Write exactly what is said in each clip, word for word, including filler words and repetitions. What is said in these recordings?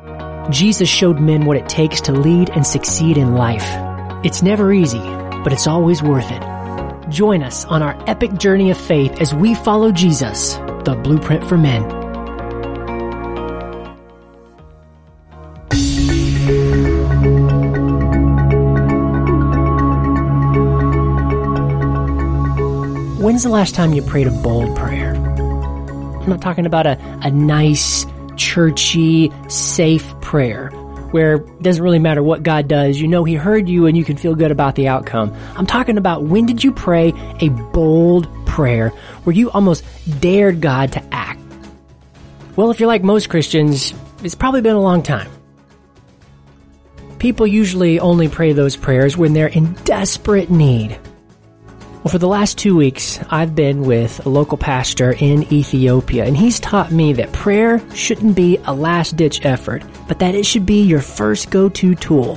Jesus showed men what it takes to lead and succeed in life. It's never easy, but it's always worth it. Join us on our epic journey of faith as we follow Jesus, the blueprint for men. When's the last time you prayed a bold prayer? I'm not talking about a, a nice, churchy, safe prayer where it doesn't really matter what God does. You know He heard you and you can feel good about the outcome. I'm talking about when did you pray a bold prayer where you almost dared God to act? Well, if you're like most Christians, it's probably been a long time. People usually only pray those prayers when they're in desperate need. Well, for the last two weeks, I've been with a local pastor in Ethiopia, and he's taught me that prayer shouldn't be a last-ditch effort, but that it should be your first go-to tool.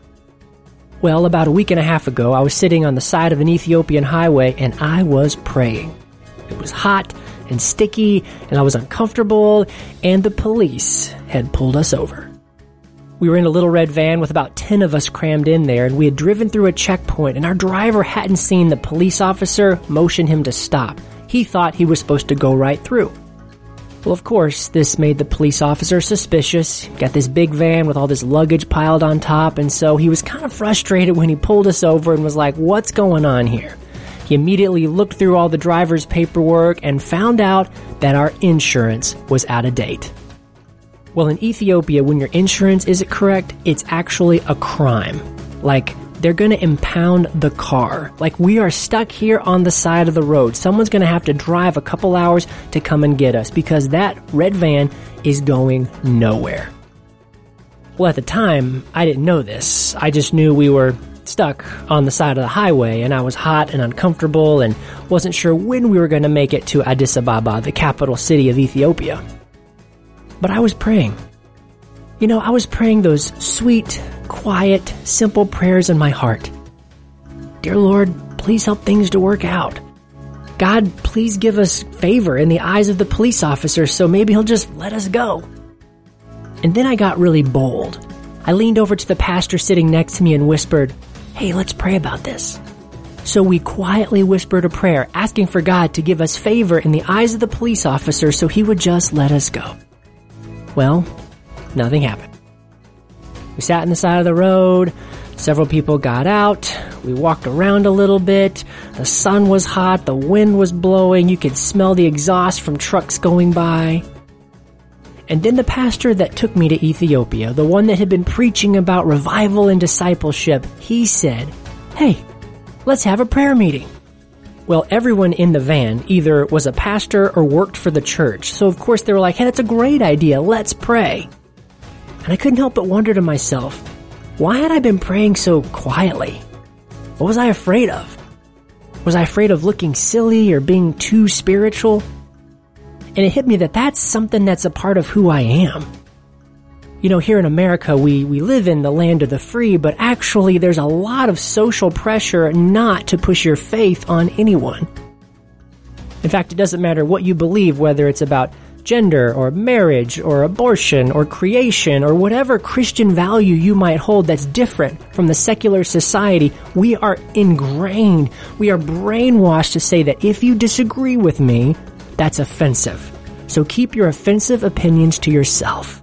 Well, about a week and a half ago, I was sitting on the side of an Ethiopian highway, and I was praying. It was hot and sticky, and I was uncomfortable, and the police had pulled us over. We were in a little red van with about ten of us crammed in there, and we had driven through a checkpoint, and our driver hadn't seen the police officer motion him to stop. He thought he was supposed to go right through. Well, of course, this made the police officer suspicious. Got this big van with all this luggage piled on top, and so he was kind of frustrated when he pulled us over and was like, "What's going on here?" He immediately looked through all the driver's paperwork and found out that our insurance was out of date. Well, in Ethiopia, when your insurance isn't correct, it's actually a crime. Like, they're going to impound the car. Like, we are stuck here on the side of the road. Someone's going to have to drive a couple hours to come and get us because that red van is going nowhere. Well, at the time, I didn't know this. I just knew we were stuck on the side of the highway, and I was hot and uncomfortable and wasn't sure when we were going to make it to Addis Ababa, the capital city of Ethiopia. But I was praying. You know, I was praying those sweet, quiet, simple prayers in my heart. Dear Lord, please help things to work out. God, please give us favor in the eyes of the police officer so maybe he'll just let us go. And then I got really bold. I leaned over to the pastor sitting next to me and whispered, "Hey, let's pray about this." So we quietly whispered a prayer, asking for God to give us favor in the eyes of the police officer so he would just let us go. Well, nothing happened. We sat on the side of the road. Several people got out. We walked around a little bit. The sun was hot. The wind was blowing. You could smell the exhaust from trucks going by. And then the pastor that took me to Ethiopia, the one that had been preaching about revival and discipleship, he said, "Hey, let's have a prayer meeting." Well, everyone in the van either was a pastor or worked for the church. So of course they were like, "Hey, that's a great idea. Let's pray." And I couldn't help but wonder to myself, why had I been praying so quietly? What was I afraid of? Was I afraid of looking silly or being too spiritual? And it hit me that that's something that's a part of who I am. You know, here in America, we, we live in the land of the free, but actually there's a lot of social pressure not to push your faith on anyone. In fact, it doesn't matter what you believe, whether it's about gender or marriage or abortion or creation or whatever Christian value you might hold that's different from the secular society, we are ingrained, we are brainwashed to say that if you disagree with me, that's offensive. So keep your offensive opinions to yourself.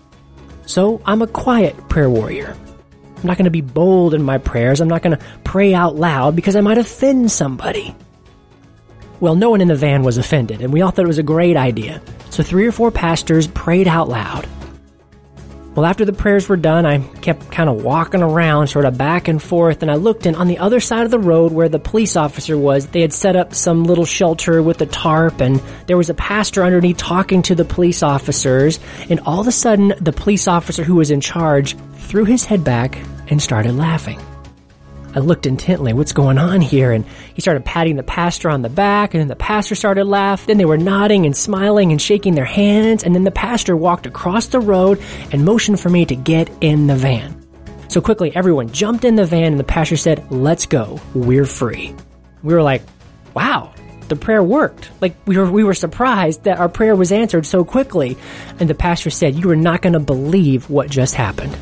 So I'm a quiet prayer warrior. I'm not going to be bold in my prayers. I'm not going to pray out loud because I might offend somebody. Well, no one in the van was offended, and we all thought it was a great idea. So three or four pastors prayed out loud. Well, after the prayers were done, I kept kind of walking around, sort of back and forth, and I looked, and on the other side of the road where the police officer was, they had set up some little shelter with a tarp, and there was a pastor underneath talking to the police officers, and all of a sudden, the police officer who was in charge threw his head back and started laughing. I looked intently, what's going on here? And he started patting the pastor on the back, and then the pastor started laughing. Then they were nodding and smiling and shaking their hands, and then the pastor walked across the road and motioned for me to get in the van. So quickly, everyone jumped in the van, and the pastor said, "Let's go. We're free." We were like, wow, the prayer worked. Like, we were, we were surprised that our prayer was answered so quickly. And the pastor said, you are not going to believe what just happened.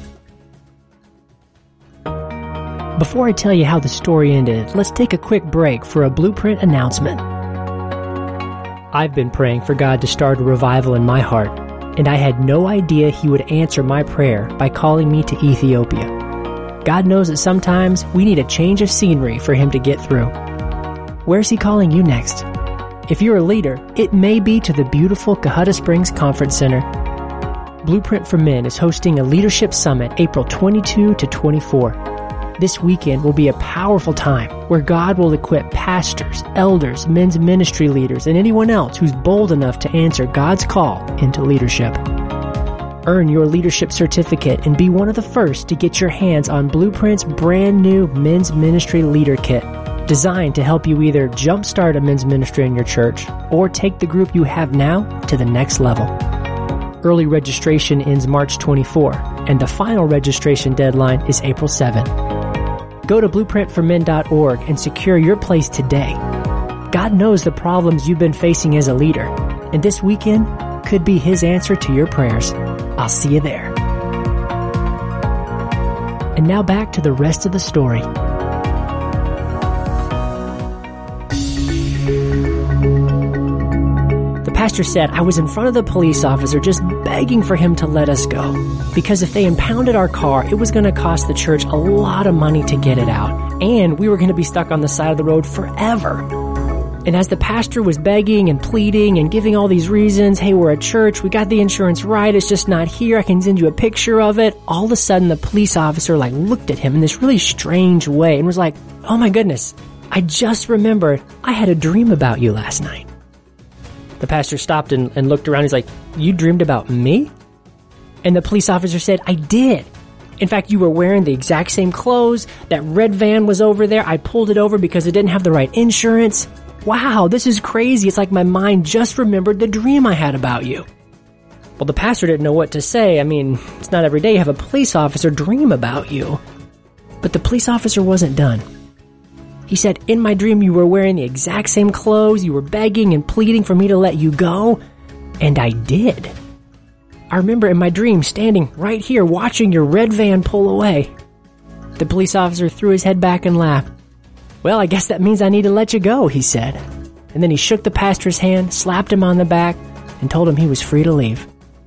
Before I tell you how the story ended, let's take a quick break for a Blueprint announcement. I've been praying for God to start a revival in my heart, and I had no idea He would answer my prayer by calling me to Ethiopia. God knows that sometimes we need a change of scenery for Him to get through. Where's He calling you next? If you're a leader, it may be to the beautiful Cohutta Springs Conference Center. Blueprint for Men is hosting a leadership summit April twenty-second to twenty-fourth. This weekend will be a powerful time where God will equip pastors, elders, men's ministry leaders, and anyone else who's bold enough to answer God's call into leadership. Earn your leadership certificate and be one of the first to get your hands on Blueprint's brand new Men's Ministry Leader Kit, designed to help you either jumpstart a men's ministry in your church or take the group you have now to the next level. Early registration ends March twenty-fourth, and the final registration deadline is April seventh. Go to blueprint for men dot org and secure your place today. God knows the problems you've been facing as a leader, and this weekend could be His answer to your prayers. I'll see you there. And now back to the rest of the story. The pastor said, I was in front of the police officer just begging for him to let us go, because if they impounded our car, it was going to cost the church a lot of money to get it out, and we were going to be stuck on the side of the road forever. And as the pastor was begging and pleading and giving all these reasons, hey, we're a church, we got the insurance right, it's just not here, I can send you a picture of it, all of a sudden the police officer like looked at him in this really strange way and was like, oh my goodness, I just remembered I had a dream about you last night. The pastor stopped and, and looked around. He's like, you dreamed about me? And the police officer said, I did. In fact, you were wearing the exact same clothes. That red van was over there. I pulled it over because it didn't have the right insurance. Wow, this is crazy. It's like my mind just remembered the dream I had about you. Well, the pastor didn't know what to say. I mean, it's not every day you have a police officer dream about you. But the police officer wasn't done. He said, in my dream, you were wearing the exact same clothes, you were begging and pleading for me to let you go, and I did. I remember in my dream standing right here watching your red van pull away. The police officer threw his head back and laughed. Well, I guess that means I need to let you go, he said. And then he shook the pastor's hand, slapped him on the back, and told him he was free to leave.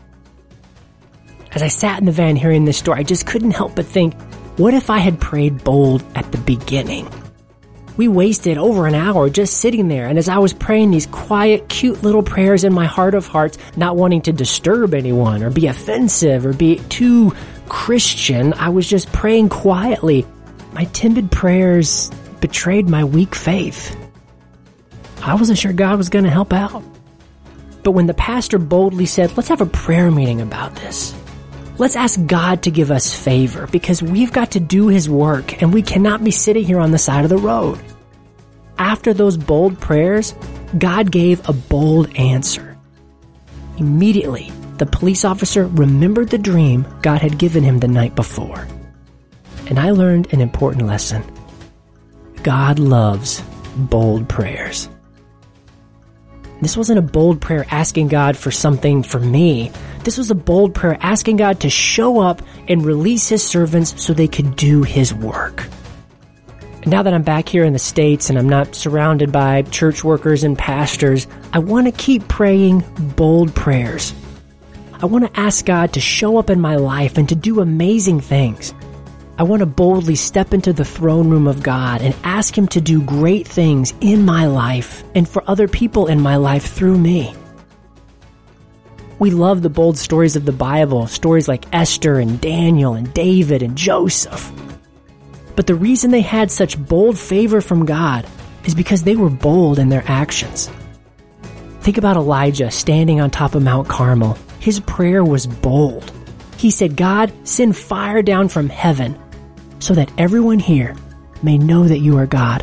As I sat in the van hearing this story, I just couldn't help but think, what if I had prayed bold at the beginning? We wasted over an hour just sitting there, and as I was praying these quiet, cute little prayers in my heart of hearts, not wanting to disturb anyone or be offensive or be too Christian, I was just praying quietly. My timid prayers betrayed my weak faith. I wasn't sure God was going to help out. But when the pastor boldly said, let's have a prayer meeting about this. Let's ask God to give us favor because we've got to do His work and we cannot be sitting here on the side of the road. After those bold prayers, God gave a bold answer. Immediately, the police officer remembered the dream God had given him the night before. And I learned an important lesson. God loves bold prayers. This wasn't a bold prayer asking God for something for me. This was a bold prayer asking God to show up and release His servants so they could do His work. And now that I'm back here in the States and I'm not surrounded by church workers and pastors, I want to keep praying bold prayers. I want to ask God to show up in my life and to do amazing things. I want to boldly step into the throne room of God and ask Him to do great things in my life and for other people in my life through me. We love the bold stories of the Bible, stories like Esther and Daniel and David and Joseph. But the reason they had such bold favor from God is because they were bold in their actions. Think about Elijah standing on top of Mount Carmel. His prayer was bold. He said, God, send fire down from heaven so that everyone here may know that you are God.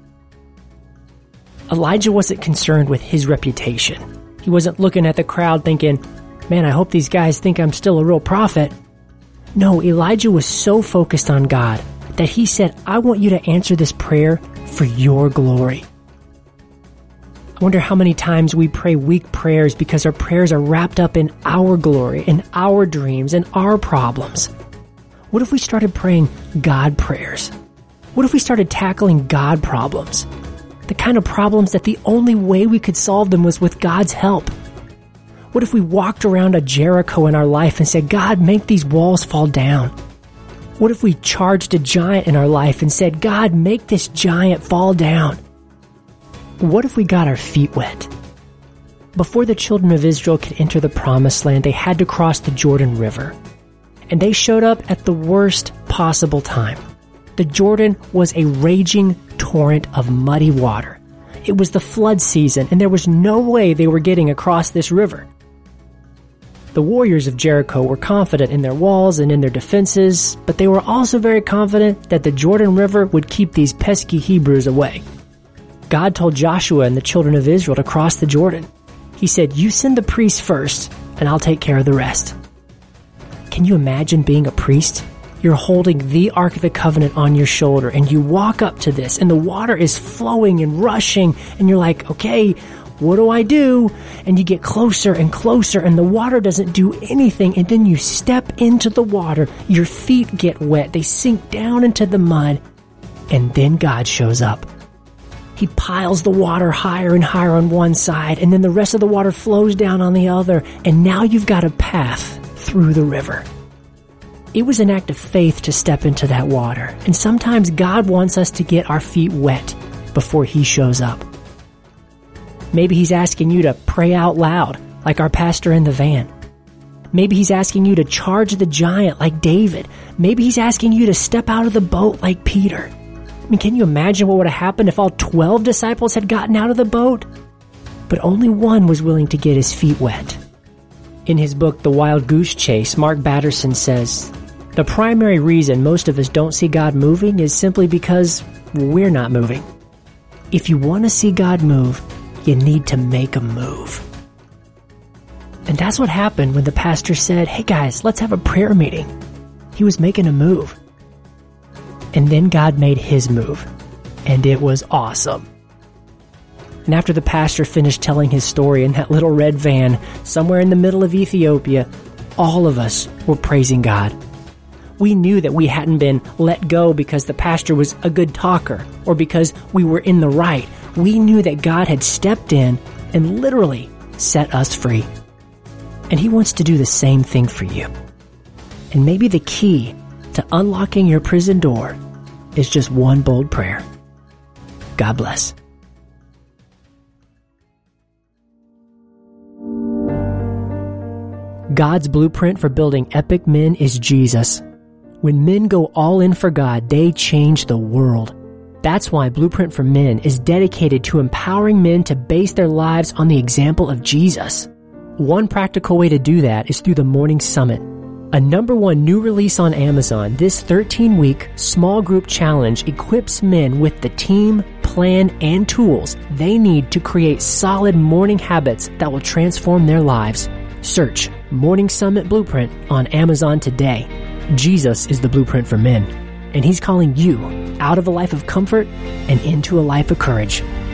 Elijah wasn't concerned with his reputation. He wasn't looking at the crowd thinking, man, I hope these guys think I'm still a real prophet. No, Elijah was so focused on God that he said, I want you to answer this prayer for your glory. I wonder how many times we pray weak prayers because our prayers are wrapped up in our glory, in our dreams, and our problems. What if we started praying God prayers? What if we started tackling God problems? The kind of problems that the only way we could solve them was with God's help. What if we walked around a Jericho in our life and said, God, make these walls fall down? What if we charged a giant in our life and said, God, make this giant fall down? What if we got our feet wet? Before the children of Israel could enter the promised land, they had to cross the Jordan River. And they showed up at the worst possible time. The Jordan was a raging torrent of muddy water. It was the flood season, and there was no way they were getting across this river. The warriors of Jericho were confident in their walls and in their defenses, but they were also very confident that the Jordan River would keep these pesky Hebrews away. God told Joshua and the children of Israel to cross the Jordan. He said, you send the priests first, and I'll take care of the rest. Can you imagine being a priest? You're holding the Ark of the Covenant on your shoulder, and you walk up to this, and the water is flowing and rushing, and you're like, okay, what do I do? And you get closer and closer, and the water doesn't do anything, and then you step into the water, your feet get wet, they sink down into the mud, and then God shows up. He piles the water higher and higher on one side, and then the rest of the water flows down on the other, and now you've got a path through the river. It was an act of faith to step into that water, and sometimes God wants us to get our feet wet before He shows up. Maybe He's asking you to pray out loud, like our pastor in the van. Maybe He's asking you to charge the giant like David. Maybe He's asking you to step out of the boat like Peter. I mean, can you imagine what would have happened if all twelve disciples had gotten out of the boat? But only one was willing to get his feet wet. In his book, The Wild Goose Chase, Mark Batterson says, the primary reason most of us don't see God moving is simply because we're not moving. If you want to see God move, you need to make a move. And that's what happened when the pastor said, hey guys, let's have a prayer meeting. He was making a move. And then God made His move. And it was awesome. And after the pastor finished telling his story in that little red van, somewhere in the middle of Ethiopia, all of us were praising God. We knew that we hadn't been let go because the pastor was a good talker or because we were in the right. We knew that God had stepped in and literally set us free. And He wants to do the same thing for you. And maybe the key to unlocking your prison door is just one bold prayer. God bless. God's blueprint for building epic men is Jesus. When men go all in for God, they change the world. That's why Blueprint for Men is dedicated to empowering men to base their lives on the example of Jesus. One practical way to do that is through the Morning Summit. A number one new release on Amazon, this thirteen-week small group challenge equips men with the team, plan, and tools they need to create solid morning habits that will transform their lives. Search Morning Summit Blueprint on Amazon today. Jesus is the blueprint for men, and He's calling you out of a life of comfort and into a life of courage.